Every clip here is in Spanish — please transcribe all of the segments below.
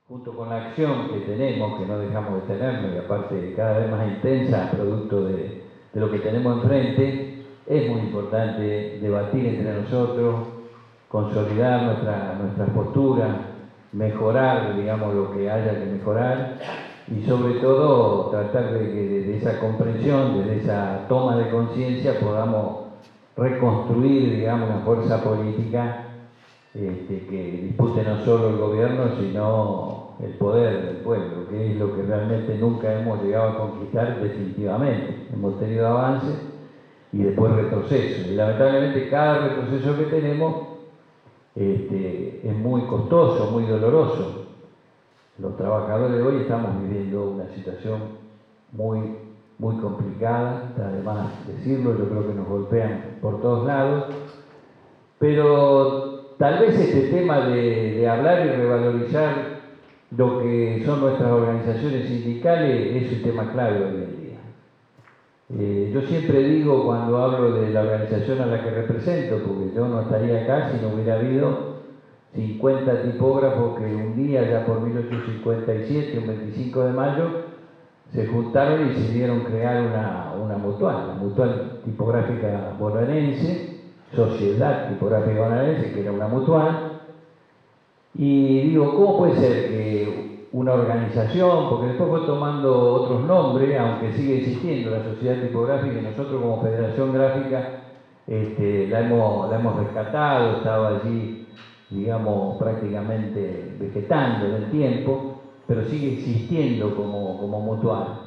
junto con la acción que tenemos, que no dejamos de tenerlo, y aparte cada vez más intensa, producto de lo que tenemos enfrente, es muy importante debatir entre nosotros, consolidar nuestras posturas, mejorar, digamos, lo que haya que mejorar, y sobre todo tratar de que desde esa comprensión, desde esa toma de conciencia, podamos reconstruir, digamos, una fuerza política que dispute no solo el gobierno, sino el poder del pueblo, que es lo que realmente nunca hemos llegado a conquistar definitivamente. Hemos tenido avances y después retrocesos. Y lamentablemente cada retroceso que tenemos es muy costoso, muy doloroso. Los trabajadores de hoy estamos viviendo una situación muy complicada, además decirlo, yo creo que nos golpean por todos lados, pero tal vez este tema de hablar y revalorizar lo que son nuestras organizaciones sindicales es un tema clave hoy en día. Yo siempre digo cuando hablo de la organización a la que represento, porque yo no estaría acá si no hubiera habido 50 tipógrafos que un día, ya por 1857, un 25 de mayo, se juntaron y decidieron crear una mutual, la Mutual Tipográfica Bonaerense, Sociedad Tipográfica Bonaerense, que era una mutual. Y digo, ¿cómo puede ser que una organización, porque después fue tomando otros nombres, aunque sigue existiendo la Sociedad Tipográfica, y nosotros como Federación Gráfica la hemos rescatado, estaba allí, digamos, prácticamente vegetando en el tiempo, pero sigue existiendo como mutual.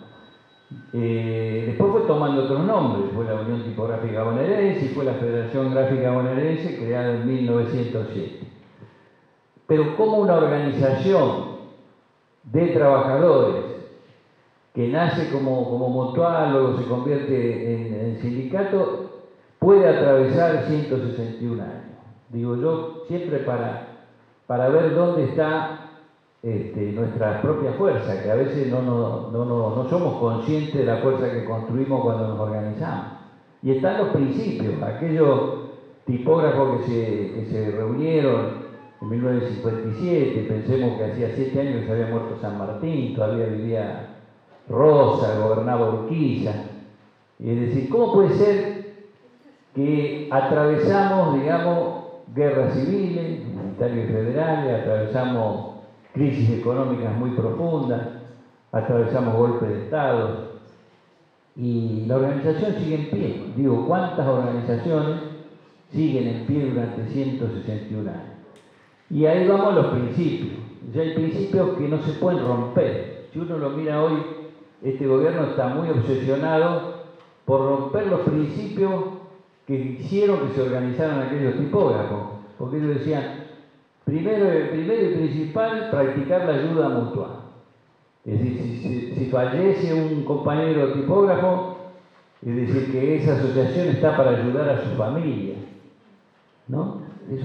Después fue tomando otros nombres, fue la Unión Tipográfica Bonaerense y fue la Federación Gráfica Bonaerense, creada en 1907. Pero como una organización de trabajadores que nace como mutual, luego se convierte en sindicato, puede atravesar 161 años. Digo yo, siempre para ver dónde está nuestra propia fuerza, que a veces no somos conscientes de la fuerza que construimos cuando nos organizamos. Y están los principios, aquellos tipógrafos que se reunieron en 1957, pensemos que hacía 7 años que se había muerto San Martín, todavía vivía Rosa, gobernaba Urquiza. Y es decir, ¿cómo puede ser que atravesamos, digamos, guerras civiles, militares y federales, atravesamos crisis económicas muy profundas, atravesamos golpes de Estado y la organización sigue en pie? Digo, ¿cuántas organizaciones siguen en pie durante 161 años? Y ahí vamos a los principios. Ya hay principios que no se pueden romper. Si uno lo mira hoy, este gobierno está muy obsesionado por romper los principios que hicieron que se organizaran aquellos tipógrafos. Porque ellos decían, primero y principal, practicar la ayuda mutual. Es decir, si fallece un compañero tipógrafo, es decir, que esa asociación está para ayudar a su familia, ¿no?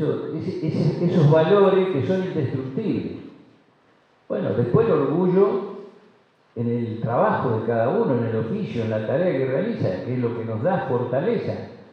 Esos valores que son indestructibles. Bueno, después el orgullo en el trabajo de cada uno, en el oficio, en la tarea que realiza, que es lo que nos da fortaleza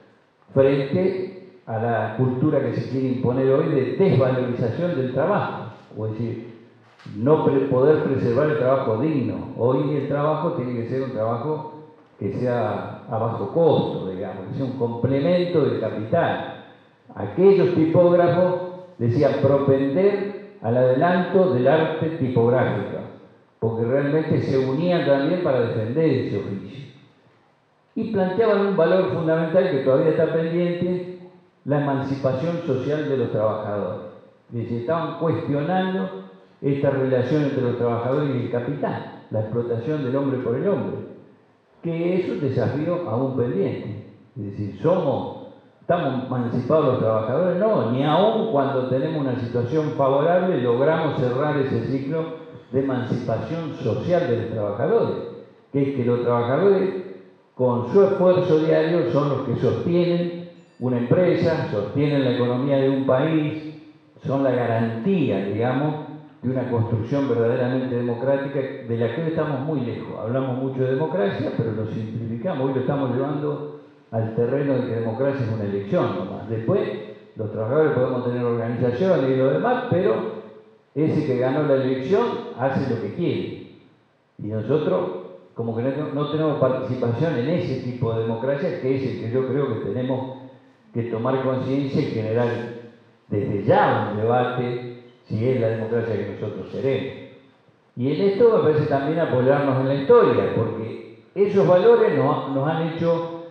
frente a la cultura que se quiere imponer hoy de desvalorización del trabajo, o es decir, no poder preservar el trabajo digno. Hoy el trabajo tiene que ser un trabajo que sea a bajo costo, digamos, que sea un complemento del capital. Aquellos tipógrafos decían propender al adelanto del arte tipográfico, porque realmente se unían también para defender ese oficio. Y planteaban un valor fundamental que todavía está pendiente, la emancipación social de los trabajadores. Es decir, estaban cuestionando esta relación entre los trabajadores y el capital, la explotación del hombre por el hombre, que es un desafío aún pendiente. Es decir, ¿estamos emancipados los trabajadores? No, ni aún cuando tenemos una situación favorable logramos cerrar ese ciclo de emancipación social de los trabajadores, que es que los trabajadores con su esfuerzo diario son los que sostienen una empresa, sostienen la economía de un país, son la garantía, digamos, de una construcción verdaderamente democrática de la que hoy estamos muy lejos. Hablamos mucho de democracia, pero lo simplificamos, hoy lo estamos llevando al terreno de que democracia es una elección nomás. Después, los trabajadores podemos tener organizaciones y lo demás, pero ese que ganó la elección hace lo que quiere. Y nosotros, como que no tenemos participación en ese tipo de democracia, que es el que yo creo que tenemos que tomar conciencia y generar desde ya un debate si es la democracia que nosotros queremos. Y en esto me parece también apoyarnos en la historia, porque esos valores nos han hecho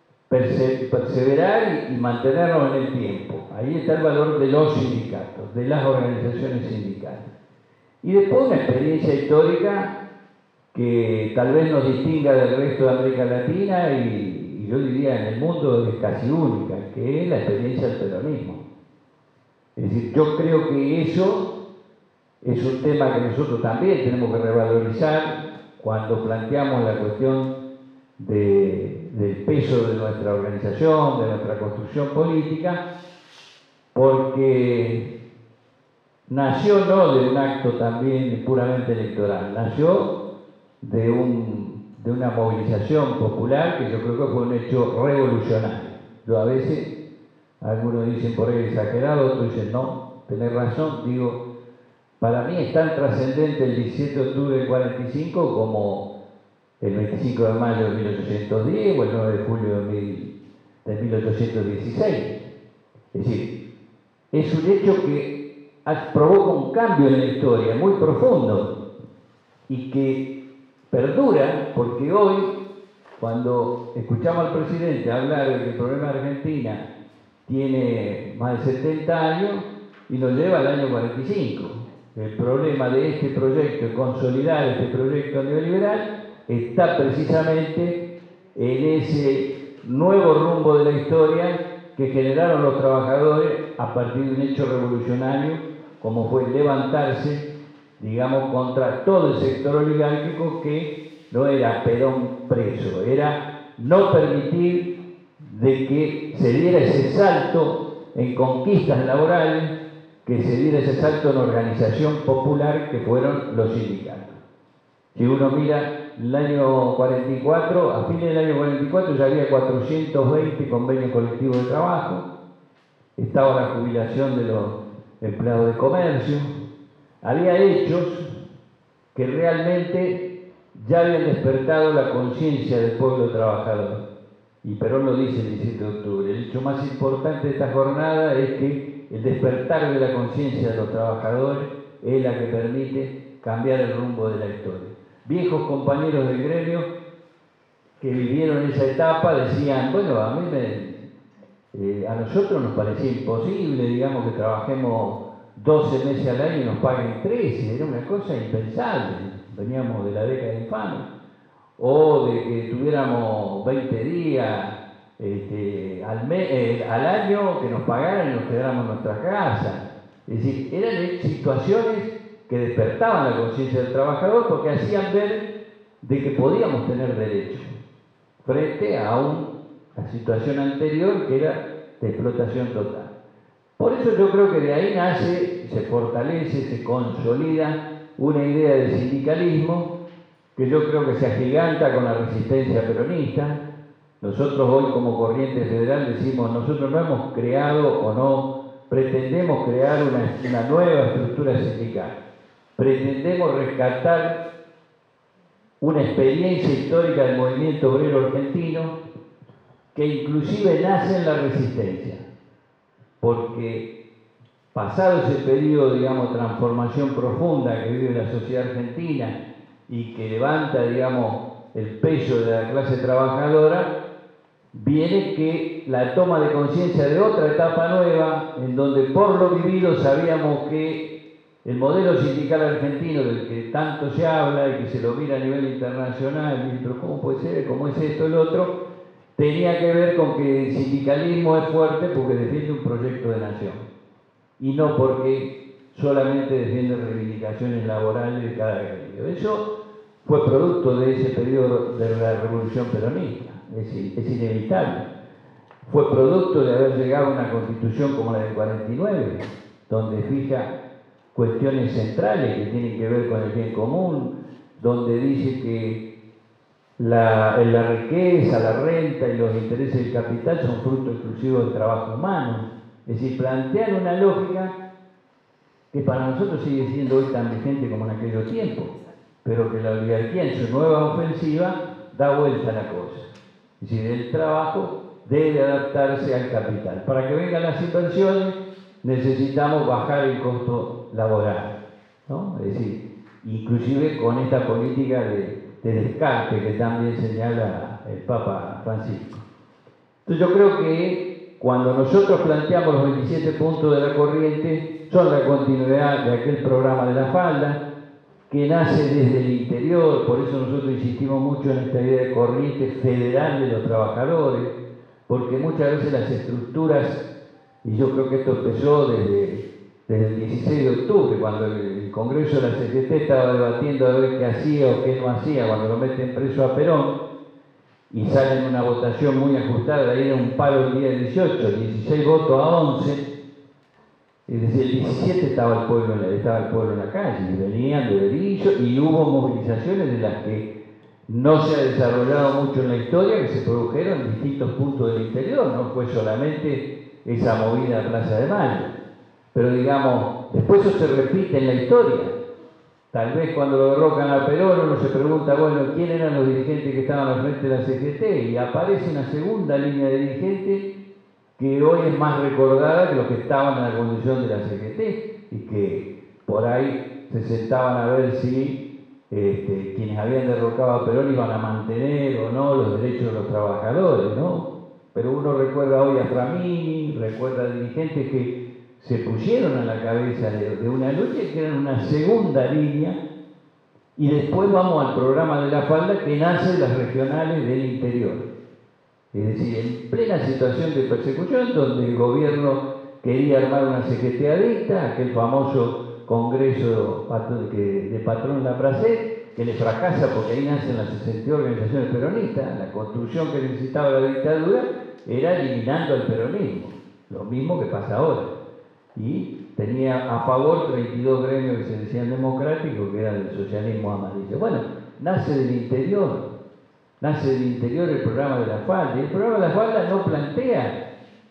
perseverar y mantenernos en el tiempo. Ahí está el valor de los sindicatos, de las organizaciones sindicales. Y después una experiencia histórica que tal vez nos distinga del resto de América Latina y yo diría en el mundo es casi única, que es la experiencia del peronismo. Es decir, yo creo que eso es un tema que nosotros también tenemos que revalorizar cuando planteamos la cuestión del peso de nuestra organización, de nuestra construcción política, porque nació no de un acto también puramente electoral, nació de una movilización popular que yo creo que fue un hecho revolucionario. Yo a veces, algunos dicen por ahí exagerado, otros dicen no, tenés razón, digo, para mí es tan trascendente el 17 de octubre del 45 como el 25 de mayo de 1810 o el 9 de julio de 1816. Es decir, es un hecho que provoca un cambio en la historia muy profundo y que perdura porque hoy, cuando escuchamos al presidente hablar de que el problema de Argentina tiene más de 70 años y nos lleva al año 45. El problema de este proyecto, de consolidar este proyecto neoliberal, está precisamente en ese nuevo rumbo de la historia que generaron los trabajadores a partir de un hecho revolucionario como fue levantarse, digamos, contra todo el sector oligárquico que no era Perón preso, era no permitir de que se diera ese salto en conquistas laborales, que se diera ese salto en organización popular que fueron los sindicatos. Si uno mira el año 44, a fines del año 44 ya había 420 convenios colectivos de trabajo, estaba la jubilación de los empleados de comercio, había hechos que realmente ya habían despertado la conciencia del pueblo trabajador. Y Perón lo dice el 17 de octubre. El hecho más importante de esta jornada es que el despertar de la conciencia de los trabajadores es la que permite cambiar el rumbo de la historia. Viejos compañeros del gremio que vivieron esa etapa decían, bueno, a nosotros nos parecía imposible, digamos, que trabajemos 12 meses al año y nos paguen 13, era una cosa impensable, veníamos de la década infame, o de que tuviéramos 20 días al año que nos pagaran y nos quedáramos en nuestra casa. Es decir, eran situaciones que despertaban la conciencia del trabajador porque hacían ver de que podíamos tener derecho frente a una situación anterior que era de explotación total. Por eso yo creo que de ahí nace, se fortalece, se consolida una idea de sindicalismo que yo creo que se agiganta con la resistencia peronista. Nosotros hoy como Corriente Federal decimos, nosotros no hemos creado o no pretendemos crear una nueva estructura sindical. Pretendemos rescatar una experiencia histórica del movimiento obrero argentino que inclusive nace en la resistencia, porque pasado ese periodo, digamos, de transformación profunda que vive la sociedad argentina y que levanta, digamos, el peso de la clase trabajadora, viene que la toma de conciencia de otra etapa nueva, en donde por lo vivido sabíamos que el modelo sindical argentino del que tanto se habla y que se lo mira a nivel internacional, pero ¿cómo puede ser? ¿Cómo es esto, el otro? Tenía que ver con que el sindicalismo es fuerte porque defiende un proyecto de nación y no porque solamente defiende reivindicaciones laborales de cada gremio. Eso fue producto de ese periodo de la revolución peronista, es inevitable. Fue producto de haber llegado a una constitución como la del 49, donde fija cuestiones centrales que tienen que ver con el bien común, donde dice que la riqueza, la renta y los intereses del capital son fruto exclusivo del trabajo humano. Es decir, plantean una lógica que para nosotros sigue siendo hoy tan vigente como en aquellos tiempos, pero que la oligarquía en su nueva ofensiva da vuelta a la cosa. Es decir, el trabajo debe adaptarse al capital. Para que vengan las inversiones necesitamos bajar el costo laboral, ¿no? Es decir, inclusive con esta política de descarte que también señala el Papa Francisco. Entonces yo creo que cuando nosotros planteamos los 27 puntos de la corriente, son la continuidad de aquel programa de la falda, que nace desde el interior, por eso nosotros insistimos mucho en esta idea de corriente federal de los trabajadores, porque muchas veces las estructuras, y yo creo que esto empezó desde el 16 de octubre, cuando el Congreso de la CGT estaba debatiendo a ver qué hacía o qué no hacía cuando lo meten preso a Perón, y sale en una votación muy ajustada, ahí era un paro el día 18, 16 votos a 11, es decir, el 17 estaba el pueblo en la calle, y venían de Berillo, y hubo movilizaciones de las que no se ha desarrollado mucho en la historia, que se produjeron en distintos puntos del interior, no fue solamente esa movida a Plaza de Mayo. Pero digamos, después eso se repite en la historia. Tal vez cuando lo derrocan a Perón uno se pregunta, bueno, ¿quién eran los dirigentes que estaban al frente de la CGT? Y aparece una segunda línea de dirigentes que hoy es más recordada que los que estaban en la condición de la CGT y que por ahí se sentaban a ver si quienes habían derrocado a Perón iban a mantener o no los derechos de los trabajadores, ¿no? Pero uno recuerda hoy a Framini, recuerda a dirigentes que se pusieron a la cabeza de una lucha que eran una segunda línea, y después vamos al programa de la falda que nace de las regionales del interior. Es decir, en plena situación de persecución, donde el quería armar una CGT adicta, aquel famoso congreso de Patrón Lapracet, que le fracasa porque ahí nacen las 62 organizaciones peronistas. La construcción que necesitaba la dictadura era eliminando al peronismo, lo mismo que pasa ahora. Y tenía a favor 32 gremios que se decían democráticos, que eran del socialismo amarillo. Bueno, nace del interior el programa de la falda. Y el programa de la falda no plantea,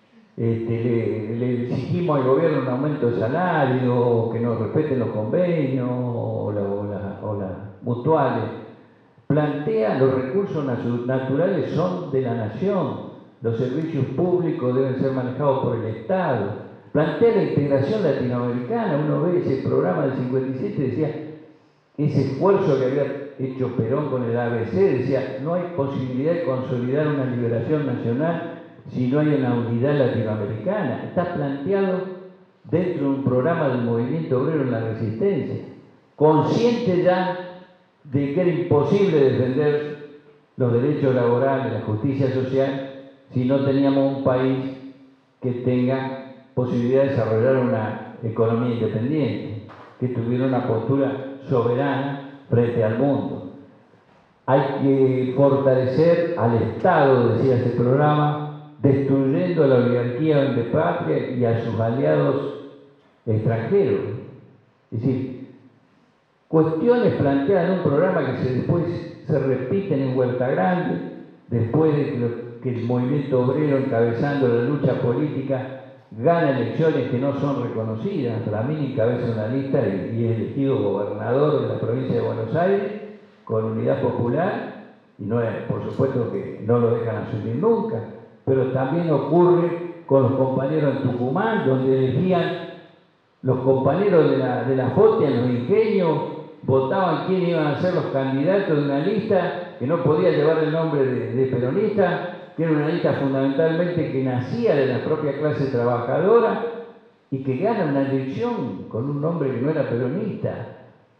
le exigimos al gobierno un aumento de salario, que nos respeten los convenios o las mutuales. Plantea los recursos naturales son de la nación, los servicios públicos deben ser manejados por el Estado. Plantea la integración latinoamericana. Uno ve ese programa del 57, decía, ese esfuerzo que había hecho Perón con el ABC, decía, no hay posibilidad de consolidar una liberación nacional si no hay una unidad latinoamericana. Está planteado dentro de un programa del movimiento obrero en la resistencia, consciente ya de que era imposible defender los derechos laborales, la justicia social, si no teníamos un país que tenga posibilidad de desarrollar una economía independiente, que tuviera una postura soberana frente al mundo. Hay que fortalecer al Estado, decía ese programa, destruyendo a la oligarquía de patria y a sus aliados extranjeros. Es decir, cuestiones planteadas en un programa que después se repiten en Huerta Grande, después de que el movimiento obrero encabezando la lucha política gana elecciones que no son reconocidas. Framini encabeza una lista y es elegido gobernador de la provincia de Buenos Aires con Unidad Popular, y no es, por supuesto que no lo dejan asumir nunca, pero también ocurre con los compañeros en Tucumán, donde elegían los compañeros de la FOTIA en los ingenios, votaban quién iban a ser los candidatos de una lista que no podía llevar el nombre de peronista, que era una lista fundamentalmente que nacía de la propia clase trabajadora y que gana una elección con un nombre que no era peronista.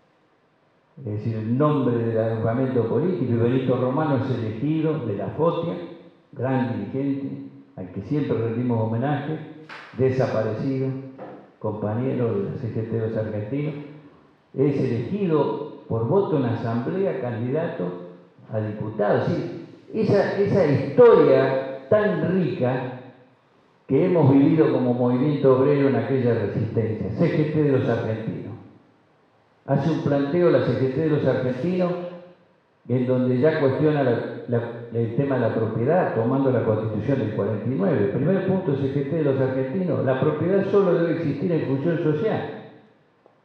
Es decir, el nombre del agrupamiento político. Y Benito Romano es elegido de la FOTIA, gran dirigente, al que siempre rendimos homenaje, desaparecido, compañero de la CGT de los argentinos, es elegido por voto en la asamblea candidato a diputado. Sí, esa historia tan rica que hemos vivido como movimiento obrero en aquella resistencia, CGT de los argentinos. Hace un planteo la CGT de los argentinos en donde ya cuestiona el tema de la propiedad, tomando la Constitución del 49. El primer punto CGT de los argentinos, la propiedad solo debe existir en función social.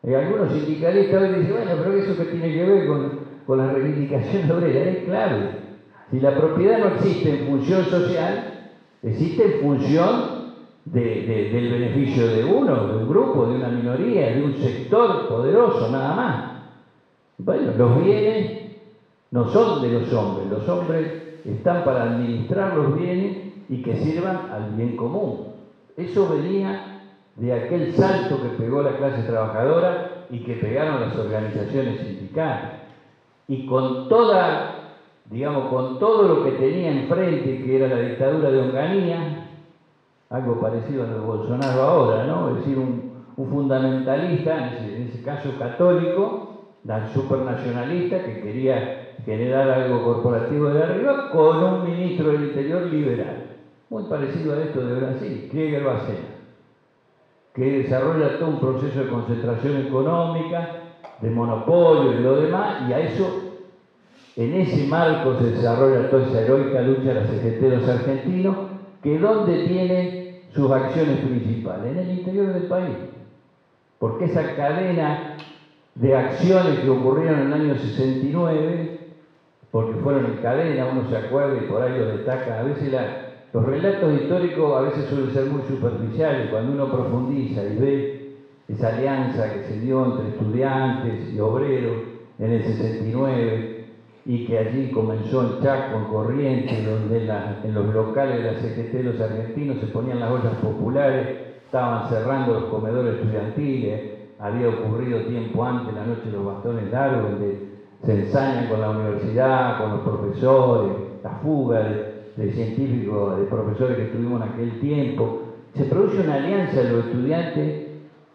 Algunos sindicalistas hoy dicen, bueno, pero eso que tiene que ver con la reivindicación obrera, es clave. Si la propiedad no existe en función social, existe en función del beneficio de uno, de un grupo, de una minoría, de un sector poderoso, nada más. Bueno, los bienes no son de los hombres están para administrar los bienes y que sirvan al bien común. Eso venía de aquel salto que pegó la clase trabajadora y que pegaron las organizaciones sindicales. Y con toda, digamos, con todo lo que tenía enfrente, que era la dictadura de Onganía, algo parecido a lo de Bolsonaro ahora, ¿no? Es decir, un fundamentalista, en ese caso católico, supernacionalista, que quería generar algo corporativo de arriba, con un ministro del Interior liberal. Muy parecido a esto de Brasil, Krieger Bacena, que desarrolla todo un proceso de concentración económica, de monopolio y lo demás, y a eso, en ese marco se desarrolla toda esa heroica lucha de la CGT de los argentinos, que ¿dónde tiene sus acciones principales? En el interior del país. Porque esa cadena de acciones que ocurrieron en el año 69, porque fueron en cadena, uno se acuerda y por ahí lo destaca, a veces los relatos históricos a veces suelen ser muy superficiales, cuando uno profundiza y ve esa alianza que se dio entre estudiantes y obreros en el 69, y que allí comenzó el Chaco, en Corrientes, donde en los locales de la CGT de los argentinos se ponían las ollas populares, estaban cerrando los comedores estudiantiles, había ocurrido tiempo antes la noche de los bastones largos, donde se ensañan con la universidad, con los profesores, la fuga de científicos, de profesores que tuvimos en aquel tiempo. Se produce una alianza de los estudiantes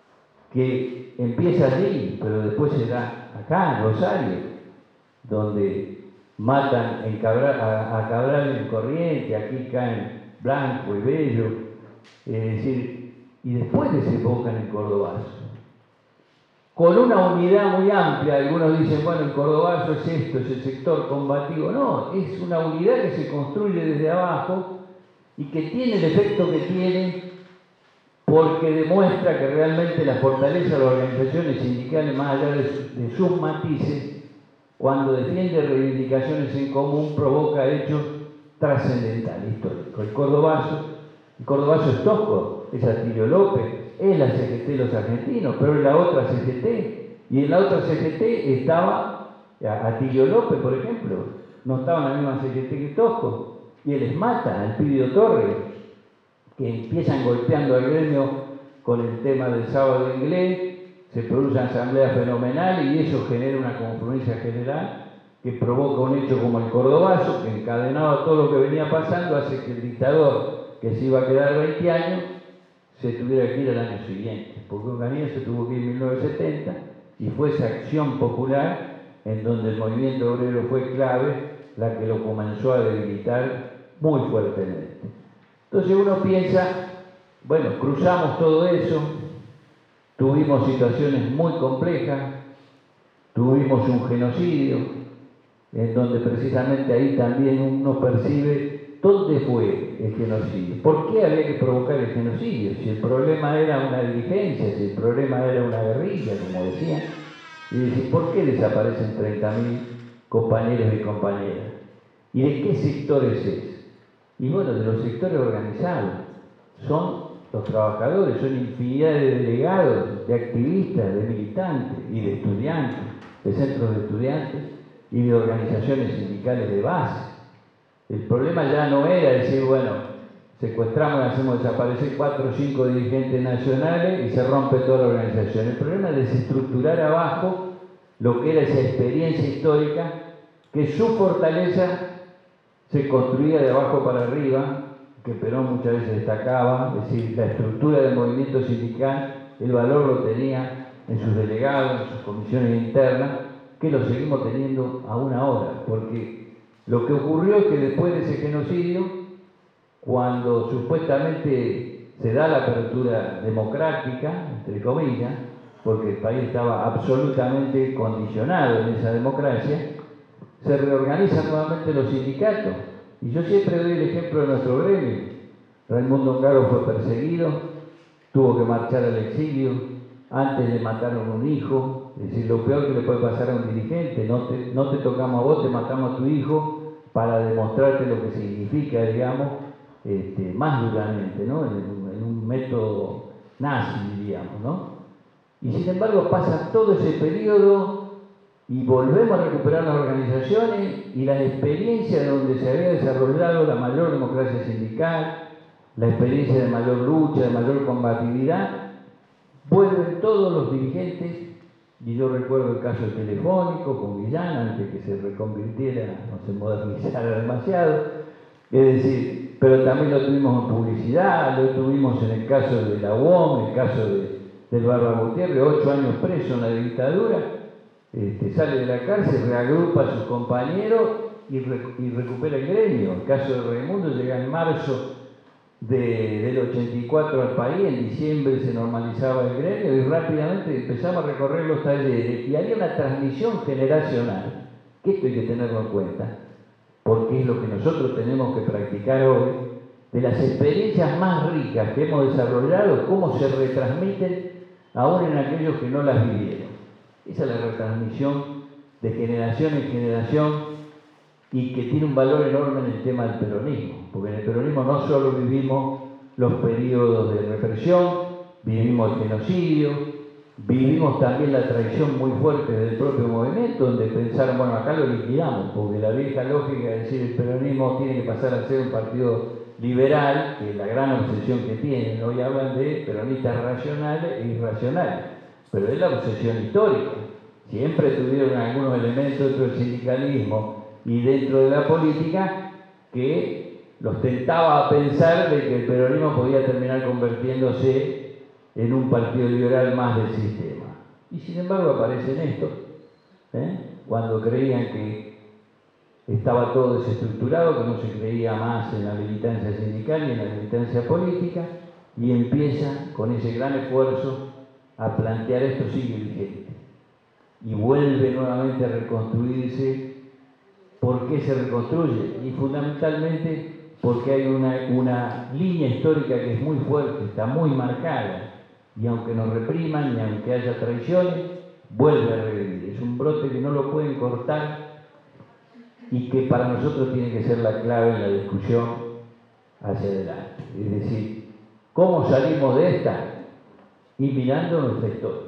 que empieza allí, pero después se da acá, en Rosario, donde matan a Cabral en Corrientes, aquí caen Blanco y Bello, es decir, y después desembocan en Cordobazo. Con una unidad muy amplia, algunos dicen, bueno, el Cordobazo es esto, es el sector combativo. No, es una unidad que se construye desde abajo y que tiene el efecto que tiene porque demuestra que realmente la fortaleza de las organizaciones sindicales, más allá de sus matices, cuando defiende reivindicaciones en común, provoca hechos trascendentales, históricos. El Cordobazo es Tosco, es Atilio López, es la CGT de los argentinos, pero es la otra CGT. Y en la otra CGT estaba Atilio López, por ejemplo, no estaba en la misma CGT que Tosco. Y él les mata al Pidio Torres, que empiezan golpeando al gremio con el tema del sábado de inglés, se produce una asamblea fenomenal y eso genera una confluencia general que provoca un hecho como el Cordobazo, que encadenado todo lo que venía pasando, hace que el dictador, que se iba a quedar 20 años, se tuviera que ir al año siguiente, porque Onganía se tuvo que ir en 1970 y fue esa acción popular en donde el movimiento obrero fue clave, la que lo comenzó a debilitar muy fuertemente. Entonces uno piensa, bueno, cruzamos todo eso, tuvimos situaciones muy complejas, tuvimos un genocidio, en donde precisamente ahí también uno percibe dónde fue el genocidio, por qué había que provocar el genocidio, si el problema era una dirigencia, si el problema era una guerrilla, como decían, y decir, ¿por qué desaparecen 30.000 compañeros y compañeras? ¿Y de qué sectores es? Y bueno, de los sectores organizados, son los trabajadores, son infinidad de delegados, de activistas, de militantes y de estudiantes, de centros de estudiantes y de organizaciones sindicales de base. El problema ya no era decir, bueno, secuestramos y hacemos desaparecer 4 o 5 dirigentes nacionales y se rompe toda la organización. El problema es desestructurar abajo lo que era esa experiencia histórica, que su fortaleza se construía de abajo para arriba, que Perón muchas veces destacaba, es decir, la estructura del movimiento sindical, el valor lo tenía en sus delegados, en sus comisiones internas, que lo seguimos teniendo aún ahora, porque lo que ocurrió es que después de ese genocidio, cuando supuestamente se da la apertura democrática, entre comillas, porque el país estaba absolutamente condicionado en esa democracia, se reorganizan nuevamente los sindicatos. Y yo siempre doy el ejemplo de nuestro gremio. Raimundo Ongaro fue perseguido, tuvo que marchar al exilio, antes le mataron un hijo, es decir, lo peor que le puede pasar a un dirigente, no te tocamos a vos, te matamos a tu hijo para demostrarte lo que significa, digamos, más duramente, ¿no? En un método nazi, diríamos, ¿no? Y sin embargo pasa todo ese periodo y volvemos a recuperar las organizaciones y las experiencias donde se había desarrollado la mayor democracia sindical, la experiencia de mayor lucha, de mayor combatividad, vuelven todos los dirigentes, y yo recuerdo el caso del Telefónico con Guillán, antes que se reconvirtiera, no se modernizara demasiado, es decir, pero también lo tuvimos en publicidad, lo tuvimos en el caso de la UOM, el caso del Barba Gutiérrez, 8 años preso en la dictadura, sale de la cárcel, reagrupa a sus compañeros y recupera el gremio. El caso de Raimundo llega en marzo del 84 al país, en diciembre se normalizaba el gremio y rápidamente empezamos a recorrer los talleres y había una transmisión generacional, que esto hay que tenerlo en cuenta, porque es lo que nosotros tenemos que practicar hoy, de las experiencias más ricas que hemos desarrollado, cómo se retransmiten aún en aquellos que no las vivieron. Esa es la retransmisión de generación en generación y que tiene un valor enorme en el tema del peronismo, porque en el peronismo no solo vivimos los periodos de represión, vivimos el genocidio, vivimos también la traición muy fuerte del propio movimiento, donde pensaron, bueno, acá lo liquidamos, porque la vieja lógica de decir el peronismo tiene que pasar a ser un partido liberal, que es la gran obsesión que tienen, hoy hablan de peronistas racionales e irracionales, pero es la obsesión histórica. Siempre tuvieron algunos elementos dentro del sindicalismo y dentro de la política que los tentaba a pensar de que el peronismo podía terminar convirtiéndose en un partido liberal más del sistema. Y sin embargo aparecen estos, cuando creían que estaba todo desestructurado, que no se creía más en la militancia sindical y en la militancia política, y empiezan con ese gran esfuerzo a plantear esto sigue vigente. Y vuelve nuevamente a reconstruirse. ¿Por qué se reconstruye? Y fundamentalmente porque hay una línea histórica que es muy fuerte, está muy marcada, y aunque nos repriman y aunque haya traiciones, vuelve a revivir. Es un brote que no lo pueden cortar y que para nosotros tiene que ser la clave en la discusión hacia adelante. Es decir, ¿cómo salimos de esta? Y mirando nuestra historia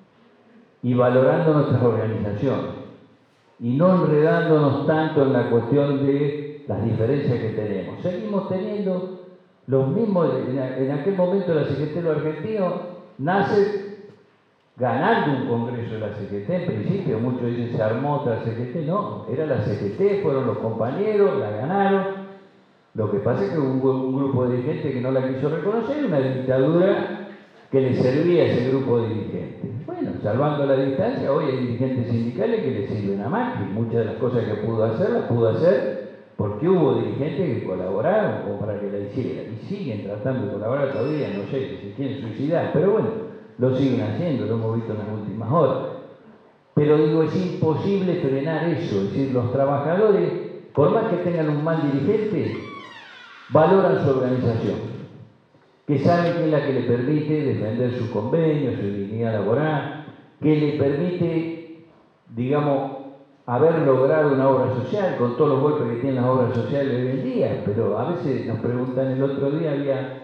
y valorando nuestras organizaciones y no enredándonos tanto en la cuestión de las diferencias que tenemos. Seguimos teniendo los mismos, en aquel momento la CGT de los argentinos nace ganando un congreso de la CGT, en principio muchos dicen se armó otra CGT, no, era la CGT, fueron los compañeros, la ganaron. Lo que pasa es que hubo un grupo de dirigentes que no la quiso reconocer, una dictadura que le servía a ese grupo de dirigentes. Bueno, salvando la distancia, hoy hay dirigentes sindicales que le sirven a Macri. Muchas de las cosas que pudo hacer, las pudo hacer porque hubo dirigentes que colaboraron como para que la hiciera. Y siguen tratando de colaborar todavía, no sé, que se quieren suicidar, pero bueno, lo siguen haciendo, lo hemos visto en las últimas horas. Pero digo, es imposible frenar eso, es decir, los trabajadores, por más que tengan un mal dirigente, valoran su organización, que sabe que es la que le permite defender sus convenios, su dignidad laboral, que le permite, digamos, haber logrado una obra social, con todos los golpes que tienen las obras sociales hoy en día, pero a veces nos preguntan, el otro día había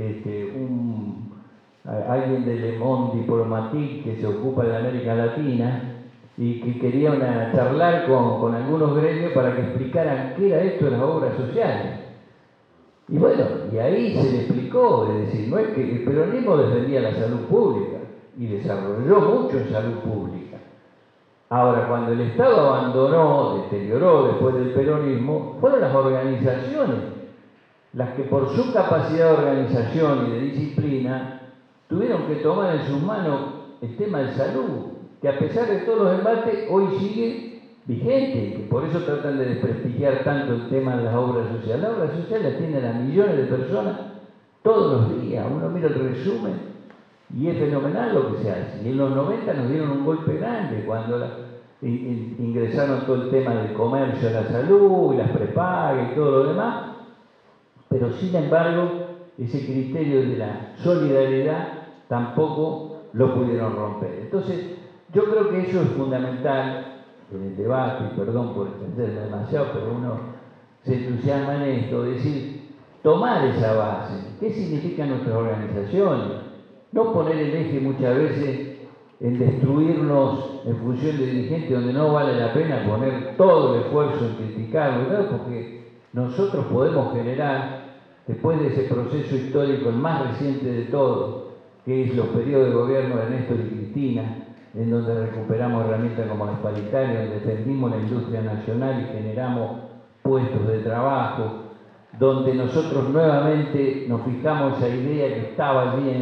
alguien de Le Monde Diplomatique que se ocupa de América Latina y que quería charlar con algunos gremios para que explicaran qué era esto de las obras sociales. Y bueno, y ahí se le explicó, es decir, no es que el peronismo defendía la salud pública y desarrolló mucho en salud pública. Ahora, cuando el Estado abandonó, deterioró después del peronismo, fueron las organizaciones las que por su capacidad de organización y de disciplina tuvieron que tomar en sus manos el tema de salud, que a pesar de todos los embates hoy sigue vigente, que por eso tratan de desprestigiar tanto el tema de las obras sociales. Las obras sociales tienen a millones de personas todos los días. Uno mira el resumen y es fenomenal lo que se hace. Y en los 90 nos dieron un golpe grande cuando ingresaron todo el tema del comercio a la salud y las prepagas y todo lo demás. Pero sin embargo, ese criterio de la solidaridad tampoco lo pudieron romper. Entonces, yo creo que eso es fundamental en el debate, y perdón por extenderme demasiado, pero uno se entusiasma en esto, decir, tomar esa base, ¿qué significan nuestras organizaciones? No poner el eje muchas veces en destruirnos en función de dirigentes donde no vale la pena poner todo el esfuerzo en criticarlo, ¿verdad? Porque nosotros podemos generar, después de ese proceso histórico, el más reciente de todos, que es los periodos de gobierno de Néstor y Cristina, en donde recuperamos herramientas como las paritarias, donde defendimos la industria nacional y generamos puestos de trabajo, donde nosotros nuevamente nos fijamos esa idea que estaba allí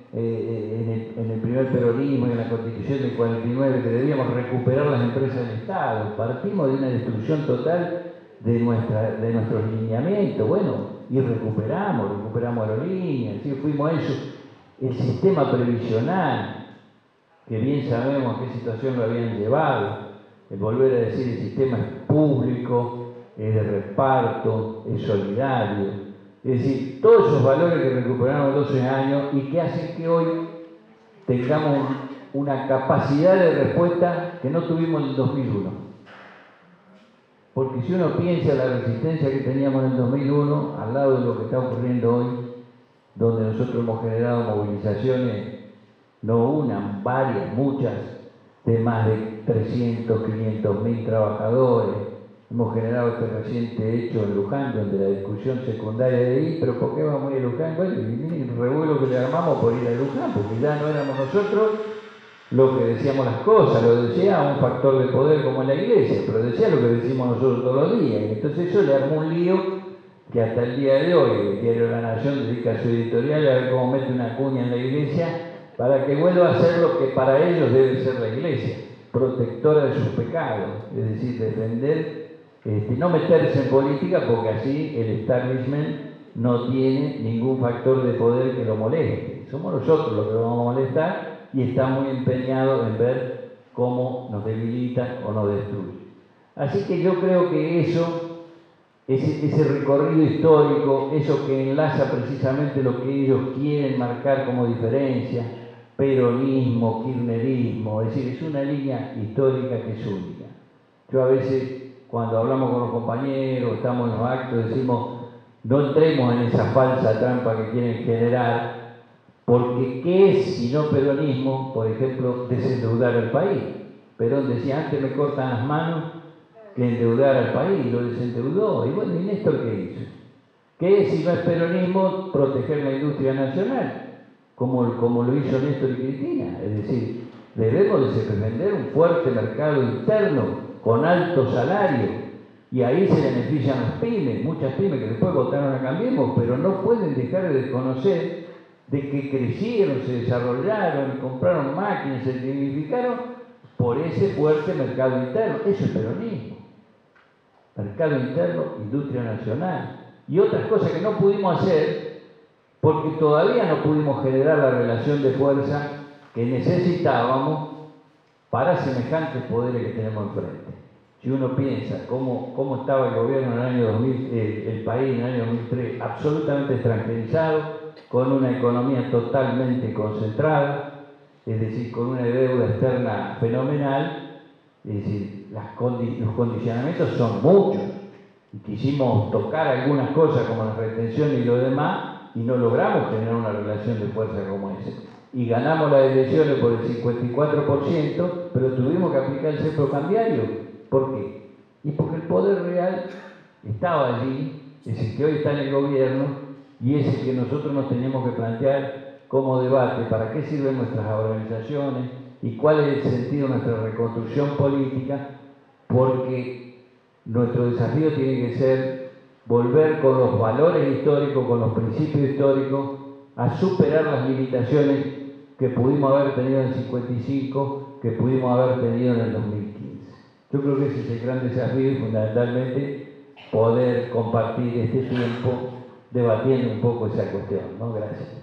en el primer peronismo y en la Constitución del 49, que debíamos recuperar las empresas del Estado. Partimos de una destrucción total de nuestros lineamientos, bueno, y recuperamos aerolíneas, ¿sí? Fuimos eso, el sistema previsional, que bien sabemos a qué situación lo habían llevado, el volver a decir el sistema es público, es de reparto, es solidario, es decir, todos esos valores que recuperamos 12 años y que hacen que hoy tengamos una capacidad de respuesta que no tuvimos en el 2001. Porque si uno piensa la resistencia que teníamos en el 2001, al lado de lo que está ocurriendo hoy, donde nosotros hemos generado movilizaciones, no una, varias, muchas, de más de 300, 500 mil trabajadores. Hemos generado este reciente hecho en Luján, donde la discusión secundaria de ahí, pero ¿por qué vamos a ir a Luján? Bueno, y el revuelo que le armamos por ir a Luján, porque ya no éramos nosotros lo que decíamos las cosas, lo decía un factor de poder como en la iglesia, pero decía lo que decimos nosotros todos los días. Y entonces eso le armó un lío que hasta el día de hoy el diario La Nación dedica su editorial a ver cómo mete una cuña en la iglesia para que vuelva a ser lo que para ellos debe ser la iglesia, protectora de sus pecados, es decir, defender, no meterse en política porque así el establishment no tiene ningún factor de poder que lo moleste. Somos nosotros los que lo vamos a molestar y está muy empeñado en ver cómo nos debilita o nos destruye. Así que yo creo que eso, ese recorrido histórico, eso que enlaza precisamente lo que ellos quieren marcar como diferencia, peronismo, kirchnerismo, es decir, es una línea histórica que es única. Yo a veces, cuando hablamos con los compañeros, estamos en los actos, decimos, no entremos en esa falsa trampa que quieren generar, porque ¿qué es si no peronismo? Por ejemplo, desendeudar al país. Perón decía, antes me cortan las manos que endeudar al país, y lo desendeudó. Y bueno, ¿y Néstor qué hizo? ¿Qué es si no es peronismo? Proteger la industria nacional, como lo hizo Néstor y Cristina. Es decir, debemos defender un fuerte mercado interno con alto salario, y ahí se benefician las pymes, muchas pymes que después votaron a Cambiemos, pero no pueden dejar de desconocer de que crecieron, se desarrollaron, compraron máquinas, se dignificaron por ese fuerte mercado interno. Eso es peronismo. Mercado interno, industria nacional. Y otras cosas que no pudimos hacer porque todavía no pudimos generar la relación de fuerza que necesitábamos para semejantes poderes que tenemos enfrente. Si uno piensa cómo estaba el gobierno en el año 2000, el país en el año 2003, absolutamente extranjerizado, con una economía totalmente concentrada, es decir, con una deuda externa fenomenal, es decir, los condicionamientos son muchos. Y quisimos tocar algunas cosas como la retención y lo demás, y no logramos generar una relación de fuerza como esa. Y ganamos las elecciones por el 54%, pero tuvimos que aplicar el cepo cambiario. ¿Por qué? Y porque el poder real estaba allí, es el que hoy está en el gobierno, y es el que nosotros nos tenemos que plantear como debate, para qué sirven nuestras organizaciones y cuál es el sentido de nuestra reconstrucción política, porque nuestro desafío tiene que ser volver con los valores históricos, con los principios históricos, a superar las limitaciones que pudimos haber tenido en el 55, que pudimos haber tenido en el 2015. Yo creo que ese es el gran desafío y fundamentalmente poder compartir este tiempo debatiendo un poco esa cuestión, ¿no? Gracias.